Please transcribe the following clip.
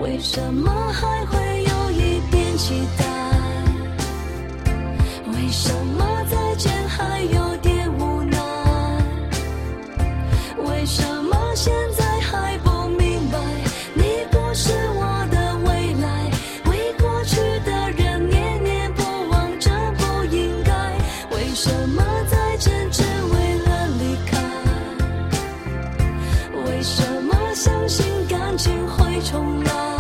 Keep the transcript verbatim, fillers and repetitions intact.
为什么还会有一点期待？为什么再见还有点无奈？为什么现在还不明白，你不是我的未来？为过去的人念念不忘，这不应该。为什么再见只为了离开？为什么相信感情会重来？